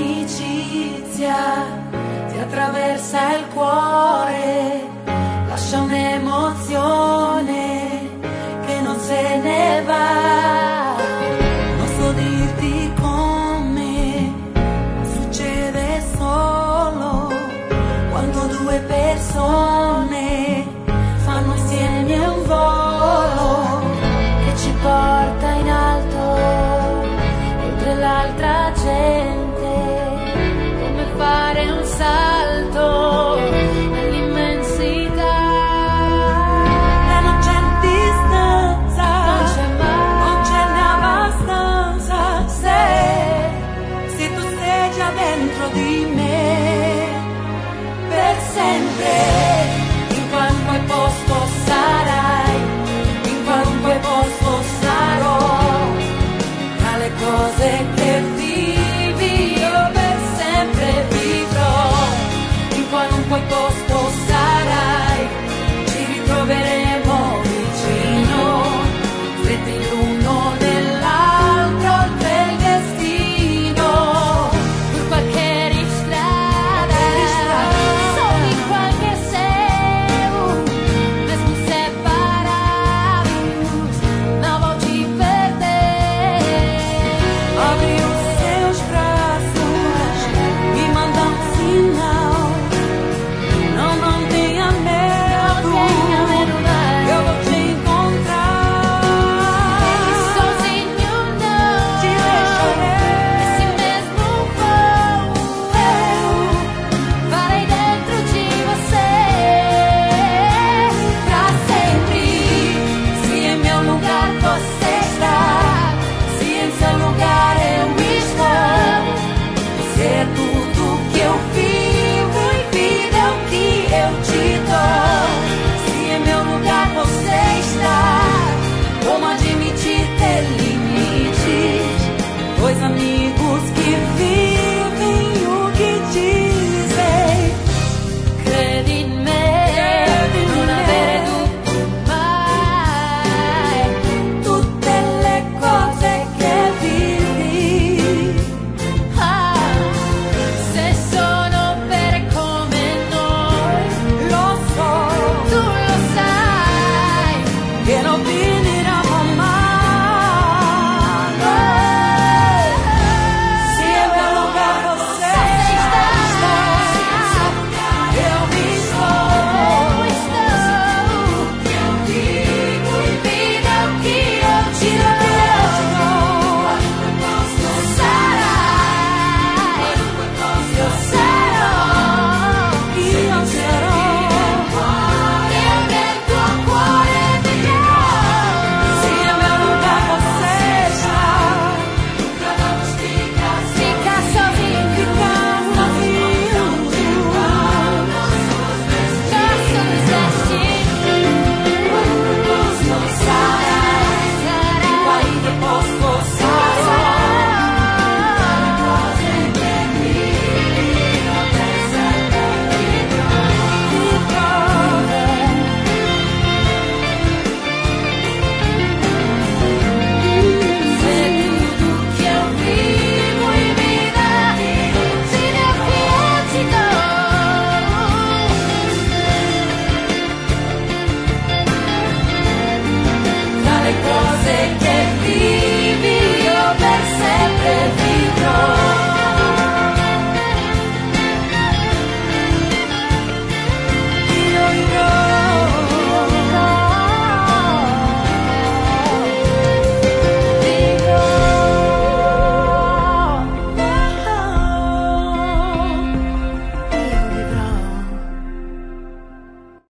l'amicizia ti attraversa il cuore, lascia un'emozione che non se ne va. Non so dirti come, ma succede solo quando due persone fanno insieme un volo che ci porta in alto oltre l'altra gente, come fare un salto nell'immensità. E non c'è distanza, non ce n'è abbastanza, se tu sei già dentro di me per sempre. In qualunque posto sarai, in qualunque posto sarò, tra le cose che vivi io per sempre vivrò. In qualunque posto sarai, ci ritroveremo vicino, stretti l'uno nell'altro oltre il destino, per qualche ristrada, solo in qualche seu, mesmo separados, não vou te perder. Abre os seus braços e manda um sinal. Não tenha medo, eu vou te encontrar. E sozinho não te deixarei. Esse mesmo voo farei dentro de você pra sempre. Se em meu lugar você está, se em seu lugar eu estou, você é tudo que eu vivo e vida é o que eu te dou. Se em meu lugar você está, como admitir ter limites? Dois amigos